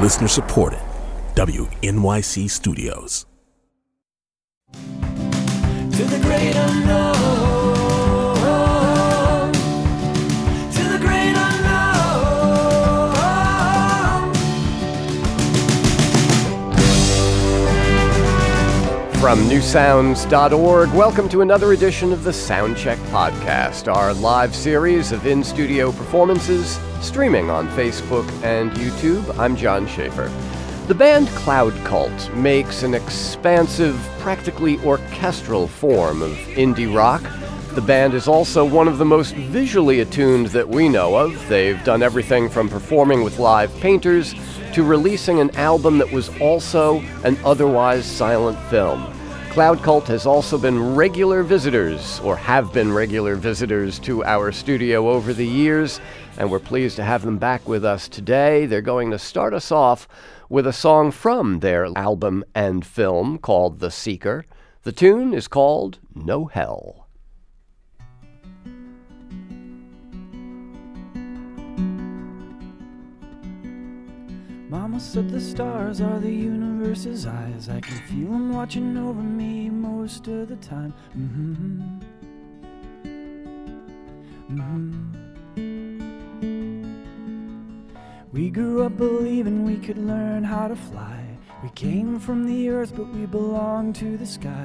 Listener supported. WNYC Studios. To the great unknown. To the great unknown. From newsounds.org, welcome to another edition of the Soundcheck Podcast, our live series of in-studio performances streaming on Facebook and YouTube. I'm John Schaefer. The band Cloud Cult makes an expansive, practically orchestral form of indie rock. The band is also one of the most visually attuned that we know of. They've done everything from performing with live painters to releasing an album that was also an otherwise silent film. Cloud Cult has also been regular visitors, or have been regular visitors, to our studio over the years, and we're pleased to have them back with us today. They're going to start us off with a song from their album and film called The Seeker. The tune is called No Hell. Mama said the stars are the universe's eyes. I can feel them watching over me most of the time. We grew up believing we could learn how to fly. We came from the earth, but we belong to the sky.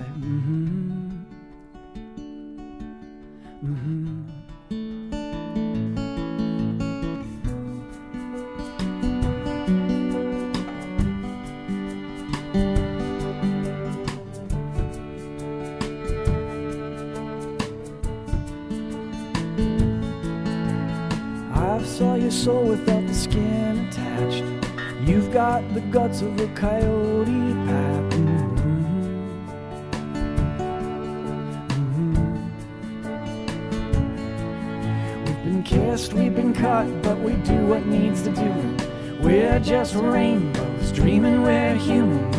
I saw your soul without the skin attached. You've got the guts of a coyote pack. We've been kissed, we've been cut, but we do what needs to do. We're just rainbows, dreaming we're human.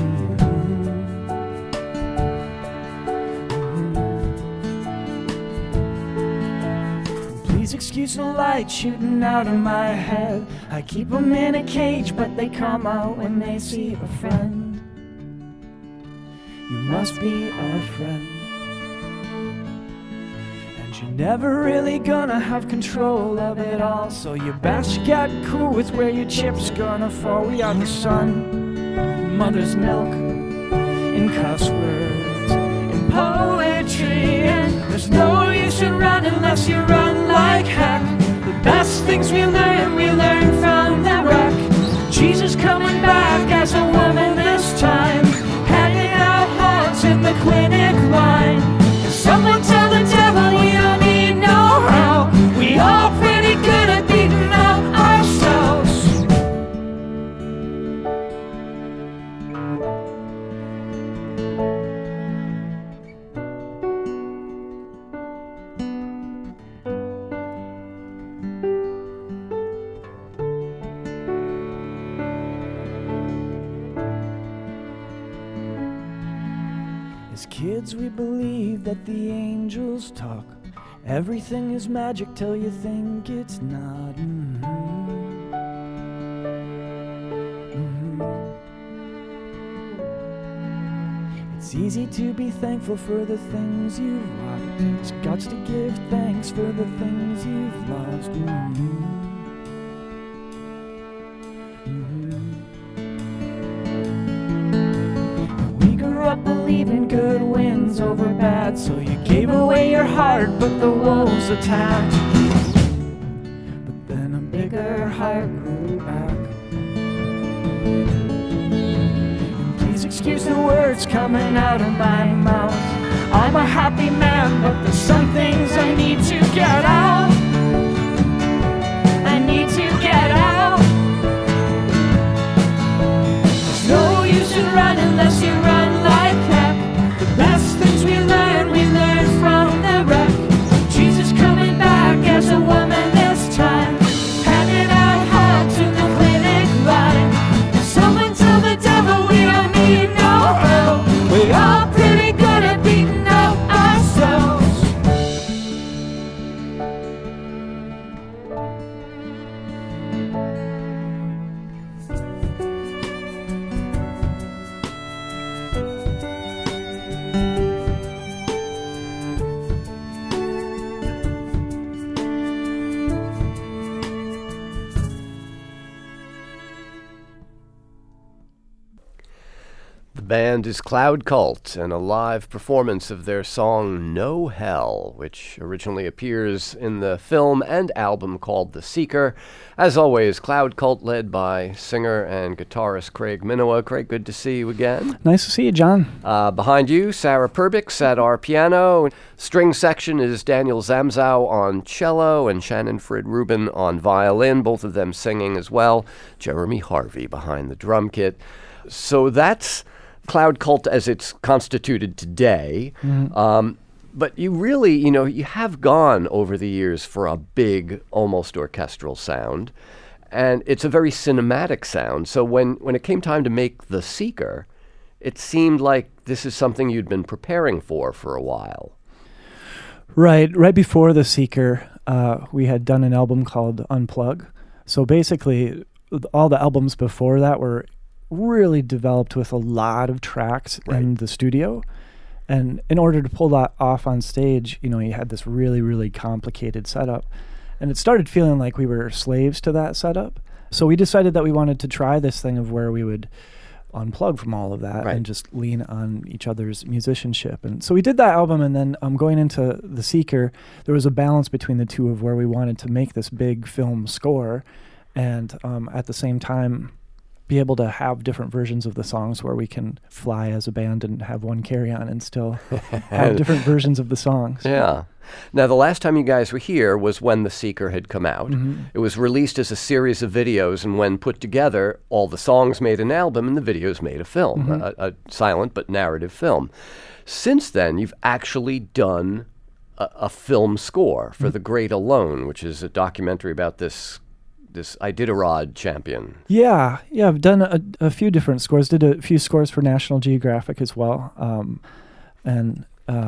Excuse the light shooting out of my head. I keep them in a cage, but they come out when they see a friend. You must be a friend. And you're never really gonna have control of it all, so you best get cool with where your chip's gonna fall. We are the sun, mother's milk, in cuss words, in poetry, and there's no use in running unless you run like heck. The best things we learn from the wreck. Jesus coming back as a woman this time, handing out hearts in the clinic line. And someone tell the devil we don't need no help. We all pretty good at beating up ourselves. As kids we believe that the angels talk. Everything is magic till you think it's not. It's easy to be thankful for the things you've got. It's guts to give thanks for the things you've lost. We grew up believing good wins over bad, so you gave away your heart, but the wolves attacked. But then a bigger heart grew back. And please excuse the words coming out of my mouth. I'm a happy man, but there's some things I need to get out. I need to get out. There's no use in running unless you run like heck. The best things we learn from the wreck. Jesus coming back as a woman this time, handing out hearts in the clinic line. And someone tell the devil we don't need no help. We all pretty good at beating up ourselves. band is Cloud Cult, and a live performance of their song No Hell, which originally appears in the film and album called The Seeker. As always, Cloud Cult led by singer and guitarist Craig Minowa. Craig, good to see you again. Nice to see you, John. Behind you, Sarah Perbix at our piano. String section is Daniel Zamzow on cello and Shannon Frid Rubin on violin, both of them singing as well. Jeremy Harvey behind the drum kit. So that's Cloud Cult as it's constituted today. But you really, you have gone over the years for a big, almost orchestral sound. And it's a very cinematic sound. So when it came time to make The Seeker, it seemed like this is something you'd been preparing for a while. Right before The Seeker, we had done an album called Unplug. So basically, all the albums before that were really developed with a lot of tracks in the studio. And in order to pull that off on stage, you had this really, really complicated setup. And it started feeling like we were slaves to that setup. So we decided that we wanted to try this thing of where we would unplug from all of that and just lean on each other's musicianship. And so we did that album, and then going into The Seeker, there was a balance between the two of where we wanted to make this big film score and at the same time be able to have different versions of the songs where we can fly as a band and have one carry-on and still have different versions of the songs. Yeah. Now, the last time you guys were here was when The Seeker had come out. It was released as a series of videos, and when put together, all the songs made an album and the videos made a film, a silent but narrative film. Since then, you've actually done a film score for The Great Alone, which is a documentary about this Iditarod champion. Yeah, I've done a few different scores. Did a few scores for National Geographic as well, and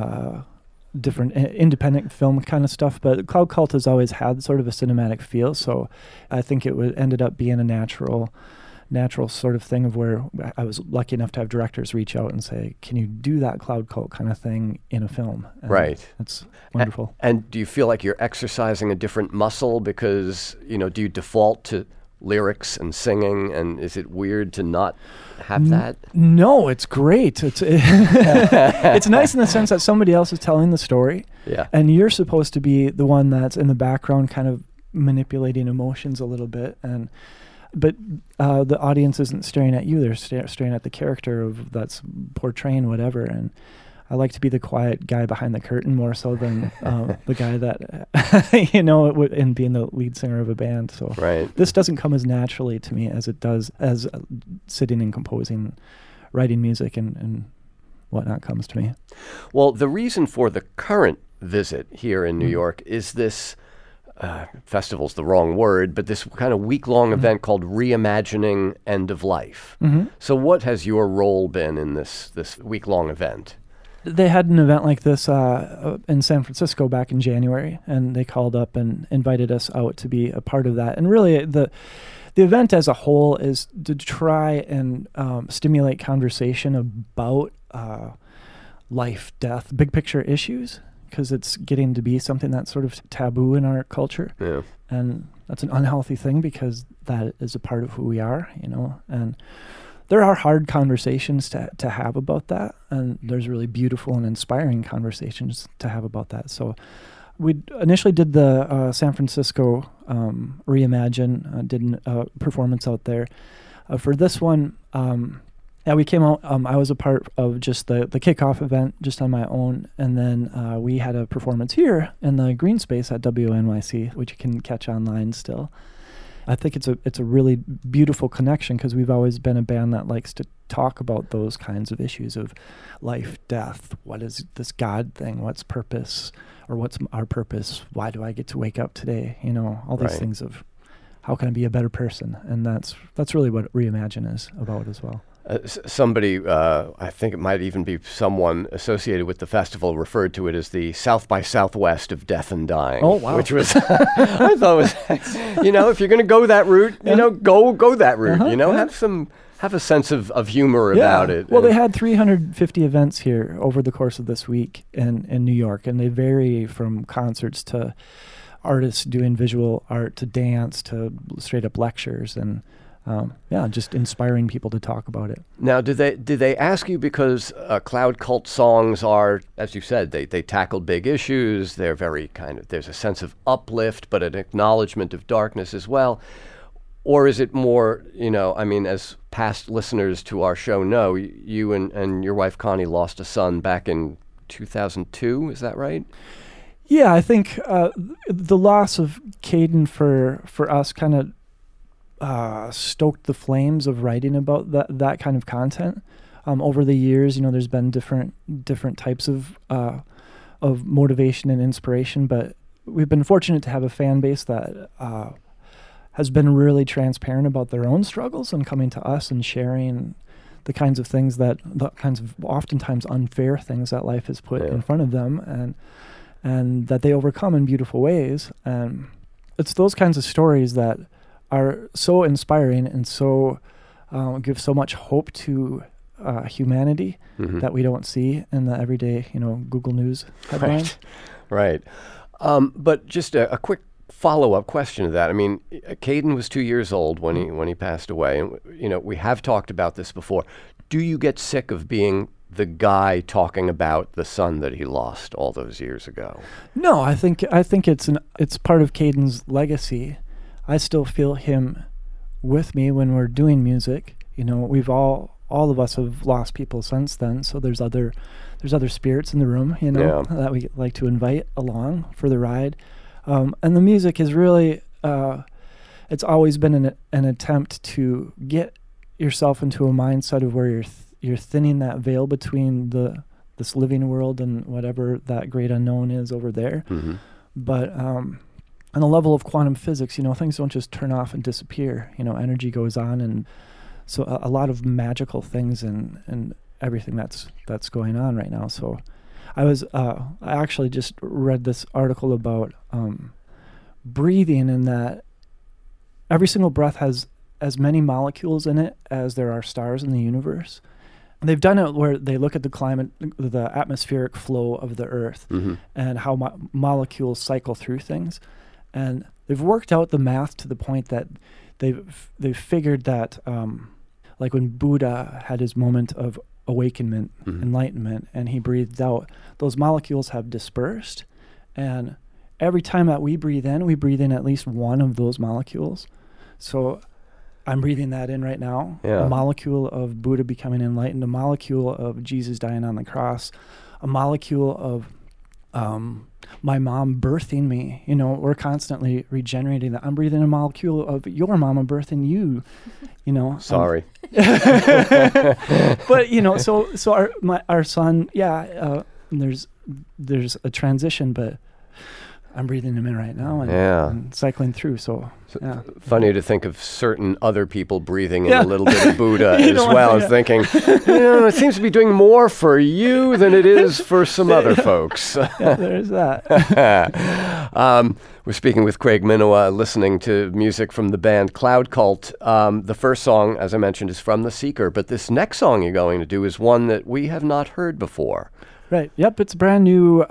different independent film kind of stuff. But Cloud Cult has always had sort of a cinematic feel, so I think it ended up being a natural sort of thing of where I was lucky enough to have directors reach out and say, can you do that Cloud Cult kind of thing in a film? And right. It's wonderful. And do you feel like you're exercising a different muscle because, do you default to lyrics and singing, and is it weird to not have that? No, it's great. It's nice in the sense that somebody else is telling the story, and you're supposed to be the one that's in the background kind of manipulating emotions a little bit, but the audience isn't staring at you. They're staring at the character that's portraying whatever. And I like to be the quiet guy behind the curtain more so than the guy that, and being the lead singer of a band. So this doesn't come as naturally to me as it does as sitting and composing, writing music and whatnot comes to me. Well, the reason for the current visit here in New York is this festival's the wrong word, but this kind of week-long event called Reimagining End of Life. So what has your role been in this week-long event? They had an event like this in San Francisco back in January, and they called up and invited us out to be a part of that. And really, the event as a whole is to try and stimulate conversation about life, death, big picture issues, because it's getting to be something that's sort of taboo in our culture. Yeah. And that's an unhealthy thing because that is a part of who we are, and there are hard conversations to have about that, and there's really beautiful and inspiring conversations to have about that. So we initially did the San Francisco Reimagine, did a performance out there. For this one, we came out, I was a part of just the kickoff event just on my own, and then we had a performance here in the green space at WNYC, which you can catch online still. I think it's a really beautiful connection because we've always been a band that likes to talk about those kinds of issues of life, death, what is this God thing, what's purpose, or what's our purpose, why do I get to wake up today, all these things of how can I be a better person, and that's really what Reimagine is about as well. Somebody, I think it might even be someone associated with the festival, referred to it as the South by Southwest of death and dying. Oh, wow. Which was, I thought was, if you're going to go that route, go that route, have a sense of humor about it. Well, they had 350 events here over the course of this week in New York, and they vary from concerts to artists doing visual art to dance to straight up lectures, and just inspiring people to talk about it. Now, did they ask you because Cloud Cult songs are, as you said, they tackle big issues. They're very there's a sense of uplift, but an acknowledgement of darkness as well. Or is it more, as past listeners to our show know, you and your wife Connie lost a son back in 2002, is that right? Yeah, I think the loss of Caden for us kind of stoked the flames of writing about that kind of content. Over the years, there's been different types of motivation and inspiration, but we've been fortunate to have a fan base that has been really transparent about their own struggles and coming to us and sharing the kinds of oftentimes unfair things that life has put in front of them and that they overcome in beautiful ways. And it's those kinds of stories that are so inspiring and so give so much hope to humanity that we don't see in the everyday, Google News headline. Right. But just a quick follow-up question to that. I mean, Caden was 2 years old when he passed away, and we have talked about this before. Do you get sick of being the guy talking about the son that he lost all those years ago? No, I think it's part of Caden's legacy. I still feel him with me when we're doing music. We've all of us have lost people since then. So there's other spirits in the room, that we like to invite along for the ride. And the music is really, it's always been an attempt to get yourself into a mindset of where you're thinning that veil between this living world and whatever that great unknown is over there. Mm-hmm. But on the level of quantum physics, things don't just turn off and disappear. Energy goes on, and so a lot of magical things and everything that's going on right now. So I actually just read this article about breathing, and that every single breath has as many molecules in it as there are stars in the universe. And they've done it where they look at the climate, the atmospheric flow of the Earth, and how molecules cycle through things. And they've worked out the math to the point that they've figured that, like when Buddha had his moment of awakenment, enlightenment, and he breathed out, those molecules have dispersed. And every time that we breathe in at least one of those molecules. So I'm breathing that in right now. Yeah. A molecule of Buddha becoming enlightened, a molecule of Jesus dying on the cross, a molecule of my mom birthing me. We're constantly regenerating that. I'm breathing a molecule of your mama birthing you. Sorry. But so our son, there's a transition, but I'm breathing him in right now and cycling through. So funny to think of certain other people breathing in a little bit of Buddha as well, and thinking, it seems to be doing more for you than it is for some other folks. There's that. We're speaking with Craig Minowa, listening to music from the band Cloud Cult. The first song, as I mentioned, is from The Seeker, but this next song you're going to do is one that we have not heard before. Right. Yep. It's brand new.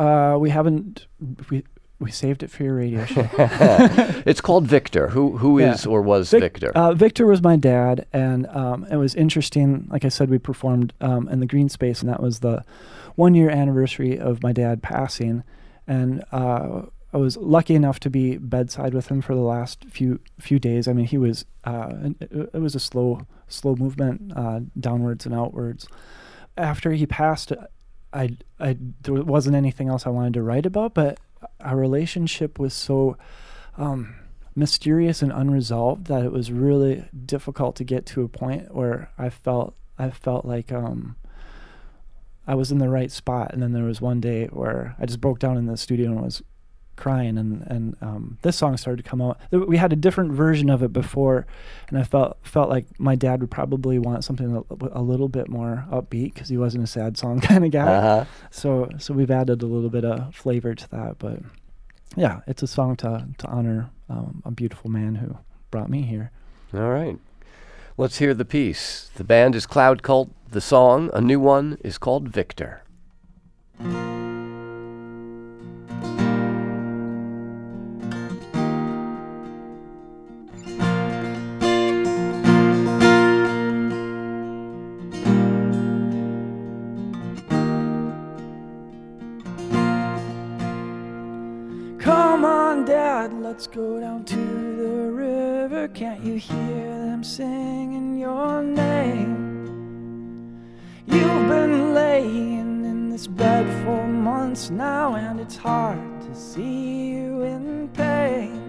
We saved it for your radio show. It's called Victor. Who is or was Victor? Victor was my dad, and it was interesting. Like I said, we performed in the Green Space, and that was the 1-year anniversary of my dad passing. And I was lucky enough to be bedside with him for the last few days. I mean, he was. It was a slow movement downwards and outwards. After he passed, there wasn't anything else I wanted to write about, but our relationship was so mysterious and unresolved that it was really difficult to get to a point where I felt like I was in the right spot. And then there was one day where I just broke down in the studio and was crying, and this song started to come out. We had a different version of it before, and I felt like my dad would probably want something a little bit more upbeat because he wasn't a sad song kind of guy. So we've added a little bit of flavor to that. But yeah, it's a song to honor a beautiful man who brought me here. All right. Let's hear the piece. The band is Cloud Cult. The song, a new one, is called Victor. let's go down to the river. Can't you hear them singing your name? You've been laying in this bed for months now, and it's hard to see you in pain.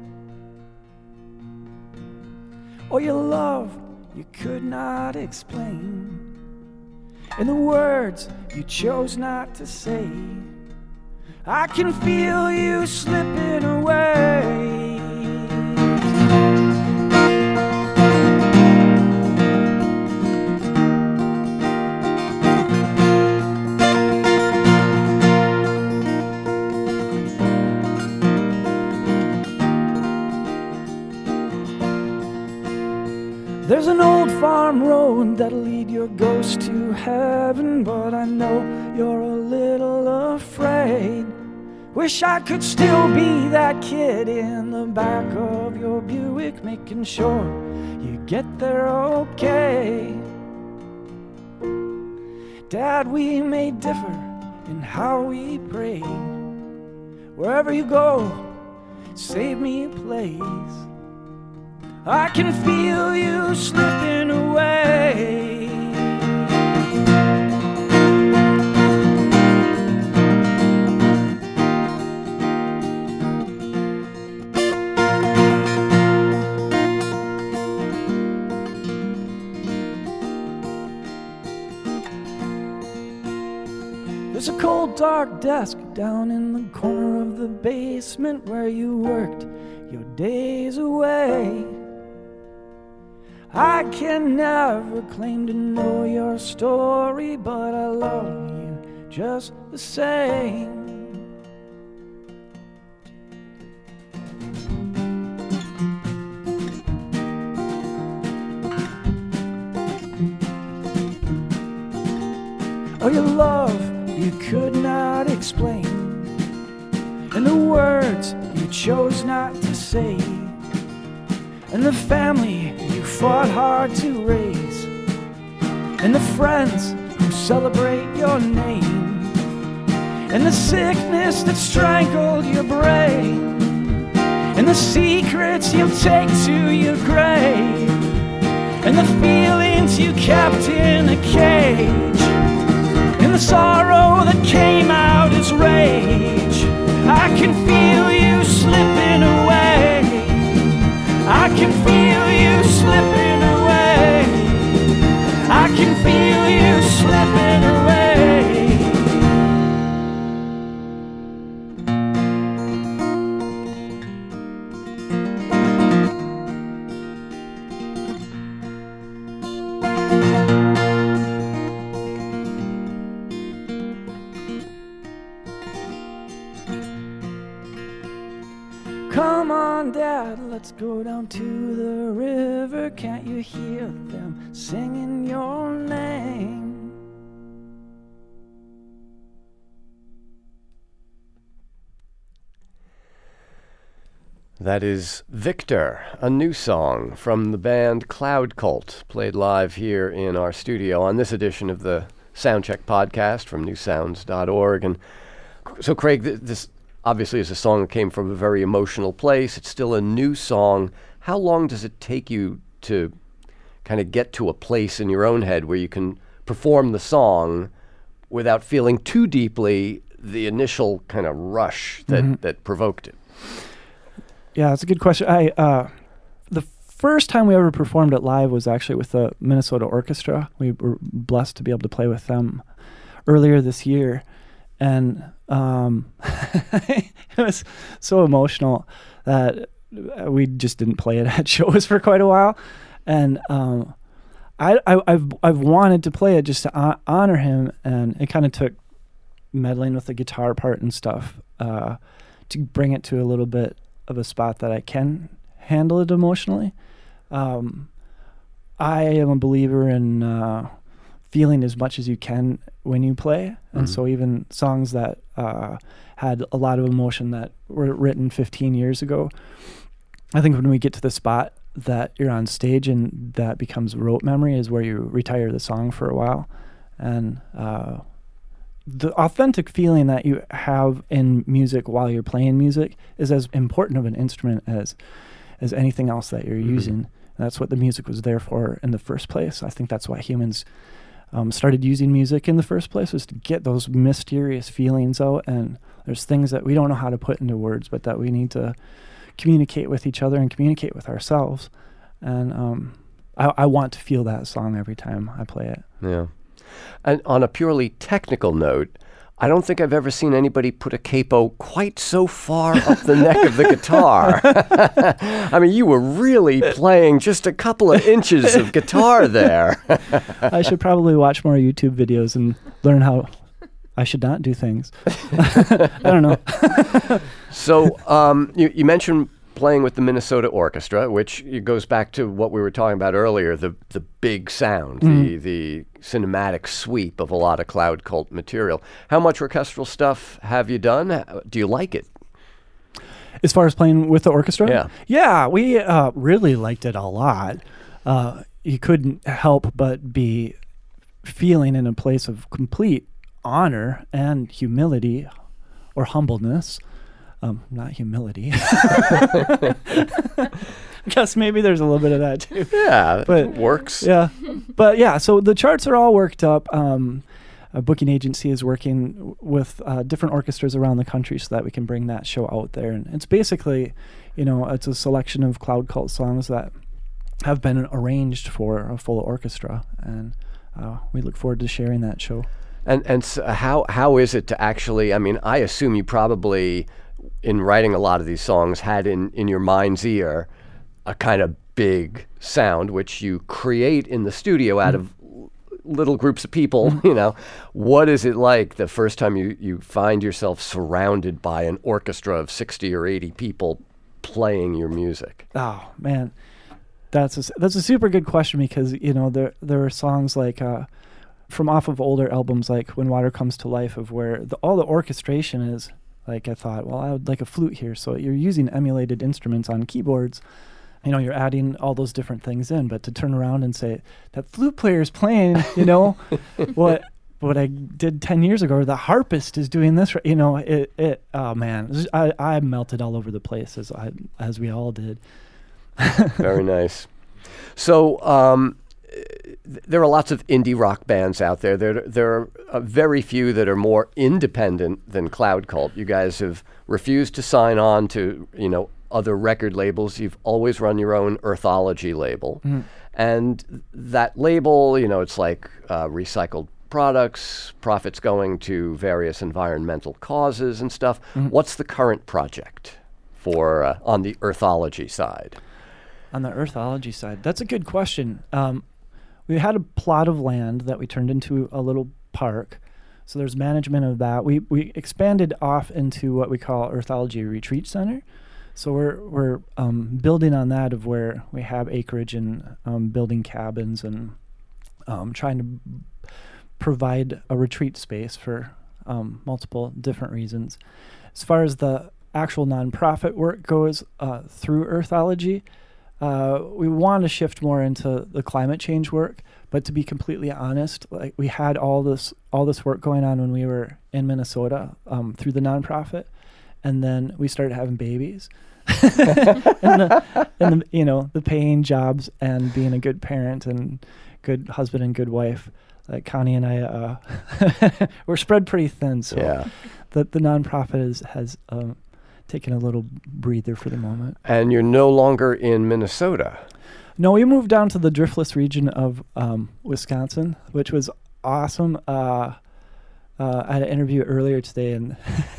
Or your love you could not explain, in the words you chose not to say. I can feel you slipping away. There's an old farm road that'll lead your ghost to heaven, but I know you're a little afraid. Wish I could still be that kid in the back of your Buick, making sure you get there okay. Dad, we may differ in how we pray. Wherever you go, save me a place. I can feel you slipping away. There's a cold, dark desk down in the corner of the basement where you worked your days away. I can never claim to know your story, but I love you just the same. Oh, your love you could not explain, and the words you chose not to say, and the family you fought hard to raise, and the friends who celebrate your name, and the sickness that strangled your brain, and the secrets you'll take to your grave, and the feelings you kept in a cage, and the sorrow that came out as rage. I can feel you slipping away. I can feel you slipping away. I can feel you slipping away. Come on, Dad, let's go down to the river. Can't you hear them singing your name? That is Victor, a new song from the band Cloud Cult, played live here in our studio on this edition of the Soundcheck podcast from newsounds.org. And so, Craig, this obviously is a song that came from a very emotional place. It's still a new song. How long does it take you to kind of get to a place in your own head where you can perform the song without feeling too deeply the initial kind of rush that provoked it? Yeah, that's a good question. The first time we ever performed it live was actually with the Minnesota Orchestra. We were blessed to be able to play with them earlier this year. And it was so emotional that we just didn't play it at shows for quite a while. And I've wanted to play it just to honor him, and it kind of took meddling with the guitar part and stuff to bring it to a little bit of a spot that I can handle it emotionally. I am a believer in feeling as much as you can when you play. And so even songs that had a lot of emotion that were written 15 years ago, I think when we get to the spot that you're on stage and that becomes rote memory is where you retire the song for a while and the authentic feeling that you have in music while you're playing music is as important of an instrument as anything else that you're using. And that's what the music was there for in the first place. I think that's why humans started using music in the first place, was to get those mysterious feelings out. And there's things that we don't know how to put into words, but that we need to communicate with each other and communicate with ourselves. And I want to feel that song every time I play it. Yeah. And on a purely technical note, I don't think I've ever seen anybody put a capo quite so far up the neck of the guitar. I mean, you were really playing just a couple of inches of guitar there. I should probably watch more YouTube videos and learn how I should not do things. I don't know. So you mentioned playing with the Minnesota Orchestra, which goes back to what we were talking about earlier, the big sound, the cinematic sweep of a lot of Cloud Cult material. How much orchestral stuff have you done? Do you like it? As far as playing with the orchestra? Yeah. Yeah, we really liked it a lot. You couldn't help but be feeling in a place of complete honor and humility, or humbleness. Not humility. I guess maybe there's a little bit of that too. Yeah, but it works. Yeah, but yeah. So the charts are all worked up. A booking agency is working with different orchestras around the country so that we can bring that show out there. And it's basically, it's a selection of Cloud Cult songs that have been arranged for a full orchestra, and we look forward to sharing that show. And so how is it to actually? I mean, I assume you probably, in writing a lot of these songs, had in your mind's ear a kind of big sound, which you create in the studio out of little groups of people. What is it like the first time you find yourself surrounded by an orchestra of 60 or 80 people playing your music? Oh man, that's a super good question, because there are songs like from off of older albums, like When Water Comes to Life, of where all the orchestration is like, I thought, well, I would like a flute here. So you're using emulated instruments on keyboards. You're adding all those different things in, but to turn around and say that flute player is playing, what I did 10 years ago, or the harpist is doing this, oh man, I melted all over the place as we all did. Very nice. So, there are lots of indie rock bands out there. There are very few that are more independent than Cloud Cult. You guys have refused to sign on to, other record labels. You've always run your own Earthology label. And that label, it's like recycled products, profits going to various environmental causes and stuff. What's the current project for on the Earthology side? On the Earthology side, that's a good question. We had a plot of land that we turned into a little park. So there's management of that. We expanded off into what we call Earthology Retreat Center. So we're building on that, of where we have acreage and building cabins and trying to provide a retreat space for multiple different reasons. As far as the actual nonprofit work goes through Earthology, we want to shift more into the climate change work, but to be completely honest, like, we had all this work going on when we were in Minnesota through the nonprofit, and then we started having babies, and the paying jobs and being a good parent and good husband and good wife. Like Connie and I, we're spread pretty thin, so yeah. the nonprofit has taking a little breather for the moment. And you're no longer in Minnesota. No, we moved down to the driftless region of Wisconsin, which was awesome. I had an interview earlier today, and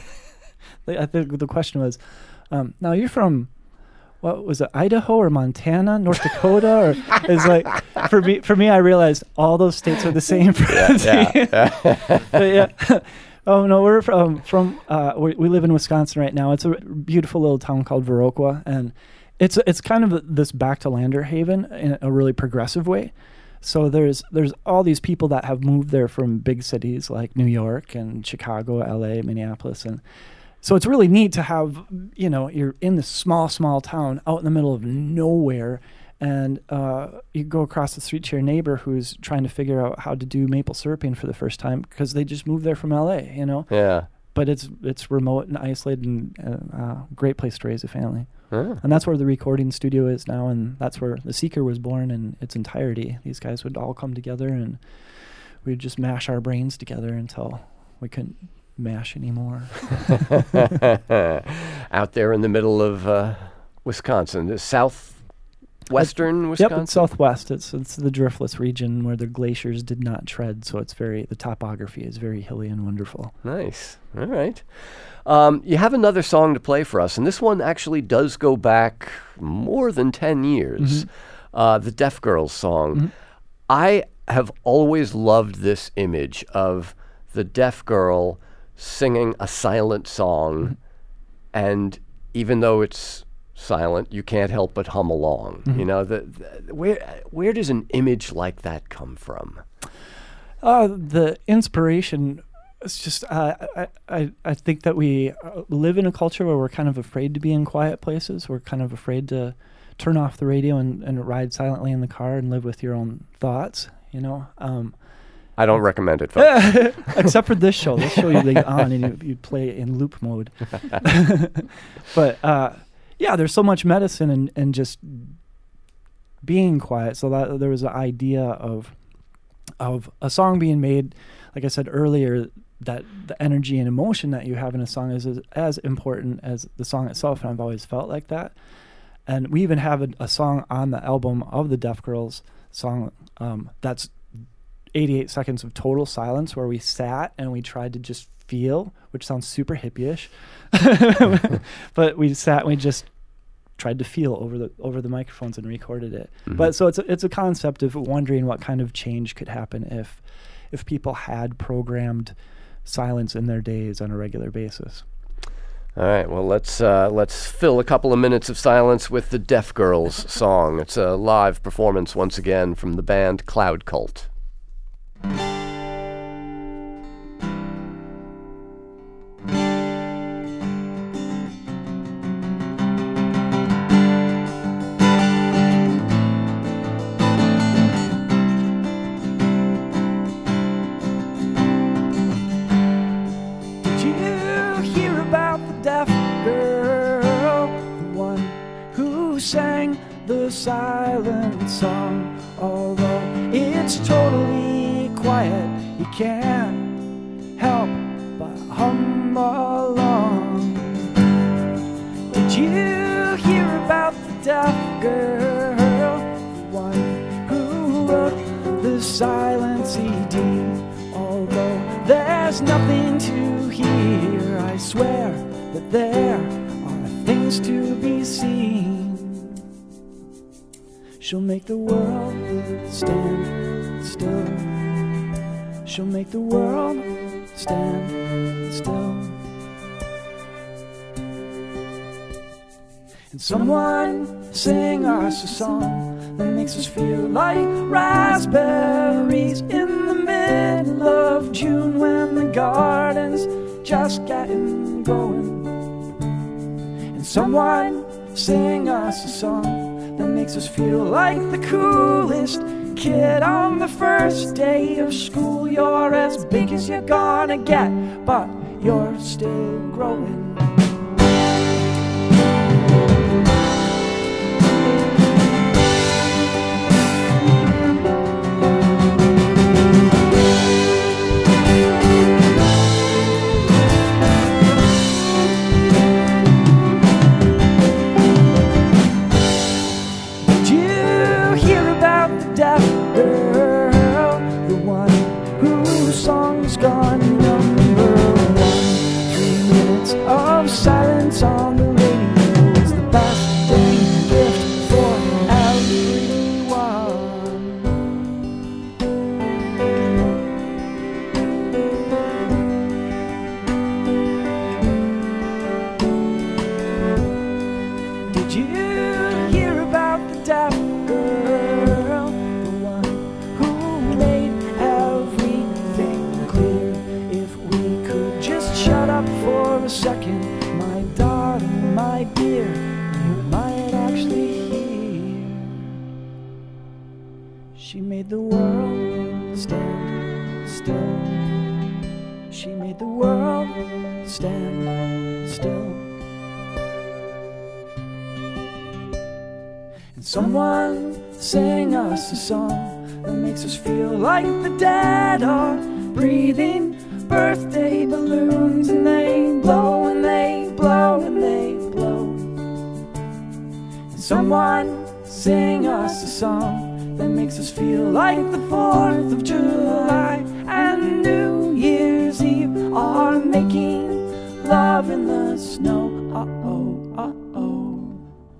I think the question was, now you're from, what was it, Idaho or Montana, North Dakota? Or it's like, for me, I realized all those states are the same. Yeah. Oh no, we're from we live in Wisconsin right now. It's a beautiful little town called Viroqua, and it's kind of this back to Lander haven in a really progressive way. So there's all these people that have moved there from big cities like New York and Chicago, LA, Minneapolis, and so it's really neat to have, you're in this small town out in the middle of nowhere, and you go across the street to your neighbor who's trying to figure out how to do maple syruping for the first time because they just moved there from LA, you know? Yeah. But it's remote and isolated and great place to raise a family. Huh. And that's where the recording studio is now, and that's where The Seeker was born in its entirety. These guys would all come together, and we'd just mash our brains together until we couldn't mash anymore. Out there in the middle of Wisconsin, the southwestern Wisconsin? Yep, it's southwest. It's the driftless region where the glaciers did not tread, so it's the topography is very hilly and wonderful. Nice. All right. You have another song to play for us, and this one actually does go back more than 10 years. The Deaf Girls song. I have always loved this image of the deaf girl singing a silent song, and even though it's silent, you can't help but hum along. You know, where does an image like that come from? The inspiration. It's just I think that we live in a culture where we're kind of afraid to be in quiet places. We're kind of afraid to turn off the radio and ride silently in the car and live with your own thoughts, you know. I don't recommend it, folks. Except for this show. This show you leave on and you play in loop mode. But yeah, there's so much medicine in just being quiet. So that there was an idea of a song being made, like I said earlier, that the energy and emotion that you have in a song is as important as the song itself, and I've always felt like that. And we even have a song on the album of the Deaf Girls song that's 88 seconds of total silence where we sat and we tried to just feel, which sounds super hippie-ish. But we sat and we just tried to feel over the microphones and recorded it. But so it's a concept of wondering what kind of change could happen if people had programmed silence in their days on a regular basis. All right, well, let's fill a couple of minutes of silence with the Deaf Girls song. It's a live performance once again from the band Cloud Cult. Silent song, although it's totally quiet, you can't help but hum along. Did you hear about the deaf girl, the one who wrote the silent CD? Although there's nothing to hear, I swear that there are things to be seen. She'll make the world stand still. She'll make the world stand still. And someone sing us a song that makes us feel like raspberries in the middle of June when the garden's just getting going. And someone sing us a song that makes us feel like the coolest kid on the first day of school. You're as big as you're gonna get, but you're still growing. She made the world stand still. She made the world stand still. And someone sang us a song that makes us feel like the dead are breathing birthday balloons, and they blow and they blow and they blow. And someone sang us a song that makes us feel like the 4th of July and New Year's Eve are making love in the snow. Uh-oh, uh-oh.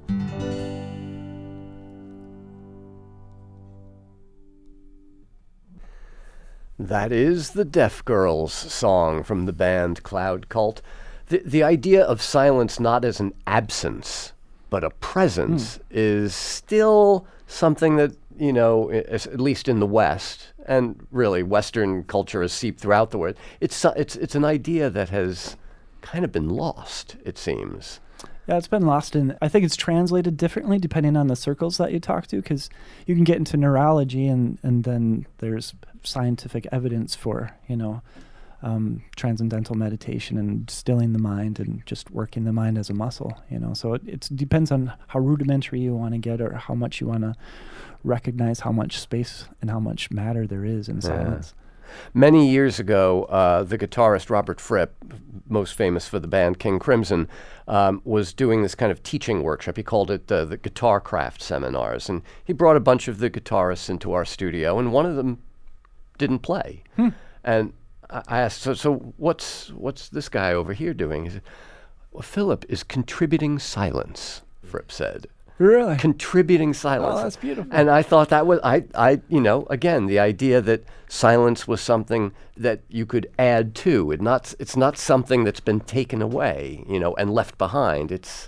That is the Deaf Girls song from the band Cloud Cult. The idea of silence not as an absence, but a presence is still something that, you know, at least in the West, and really Western culture has seeped throughout the world, it's an idea that has kind of been lost, it seems. Yeah, it's been lost in, I think it's translated differently depending on the circles that you talk to, because you can get into neurology and then there's scientific evidence for, you know, transcendental meditation and stilling the mind and just working the mind as a muscle, you know. So it depends on how rudimentary you want to get or how much you want to recognize how much space and how much matter there is in silence. Many years ago, the guitarist Robert Fripp, most famous for the band King Crimson, was doing this kind of teaching workshop. He called it the Guitar Craft Seminars. And he brought a bunch of the guitarists into our studio, and one of them didn't play. And I asked, so what's this guy over here doing? He said, well, Philip is contributing silence, Fripp said. Really? Contributing silence. Oh, that's beautiful. And I thought that was, I you know, again, the idea that silence was something that you could add to. It's not something that's been taken away, you know, and left behind. It's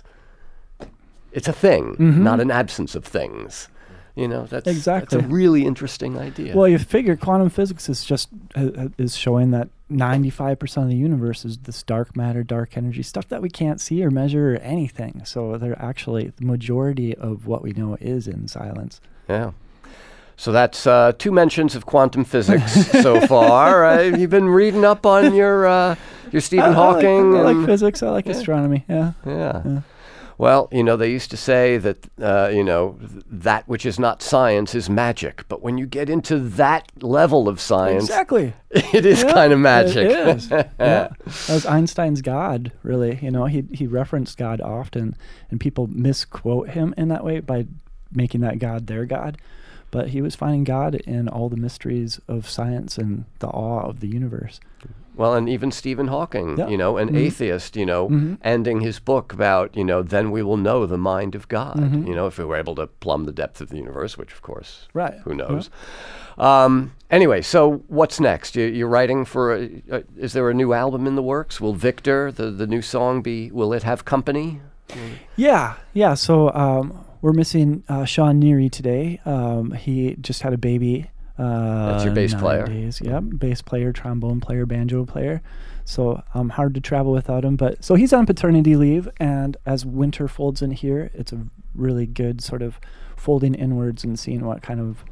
a thing, not an absence of things. You know, that's a really interesting idea. Well, you figure quantum physics is just is showing that 95% of the universe is this dark matter, dark energy, stuff that we can't see or measure or anything. So they're actually, the majority of what we know is in silence. Yeah. So that's 2 mentions of quantum physics so far. You've been reading up on your Stephen Hawking. I like physics. I like astronomy. Yeah. Well, you know, they used to say that, you know, that which is not science is magic. But when you get into that level of science, exactly, it is kind of magic. It is. That was Einstein's God, really. You know, he referenced God often, and people misquote him in that way by making that God their God. But he was finding God in all the mysteries of science and the awe of the universe. Well, and even Stephen Hawking, you know, an atheist, you know, ending his book about, you know, then we will know the mind of God, you know, if we were able to plumb the depth of the universe, which, of course, who knows. Anyway, so what's next? You're writing for, is there a new album in the works? Will Victor, the new song, will it have company? Yeah. So we're missing Sean Neary today. He just had a baby. That's your bass player. Yep, bass player, trombone player, banjo player. So hard to travel without him. But so he's on paternity leave, and as winter folds in here, it's a really good sort of folding inwards and seeing what kind of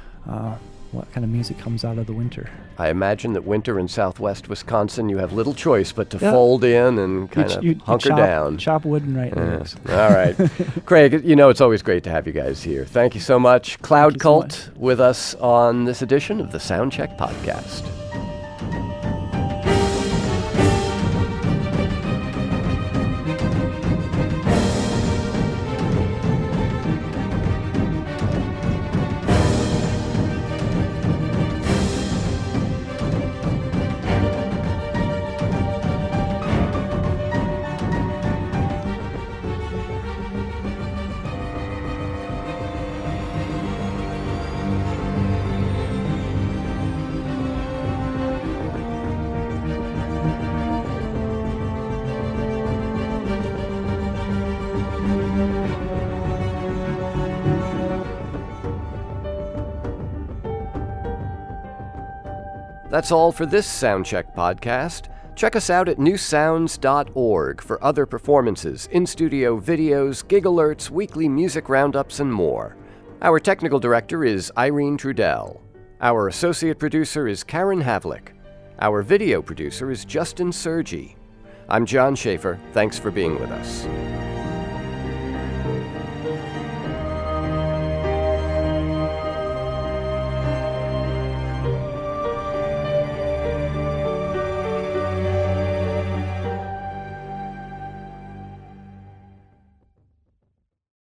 music comes out of the winter. I imagine that winter in southwest Wisconsin, you have little choice but to fold in and kind of hunker down. Chop wood and write lyrics. All right. Craig, you know, it's always great to have you guys here. Thank you so much. Cloud Cult with us on this edition of the Soundcheck Podcast. That's all for this Soundcheck podcast. Check us out at newsounds.org for other performances, in-studio videos, gig alerts, weekly music roundups, and more. Our technical director is Irene Trudell. Our associate producer is Karen Havlick. Our video producer is Justin Sergi. I'm John Schaefer. Thanks for being with us.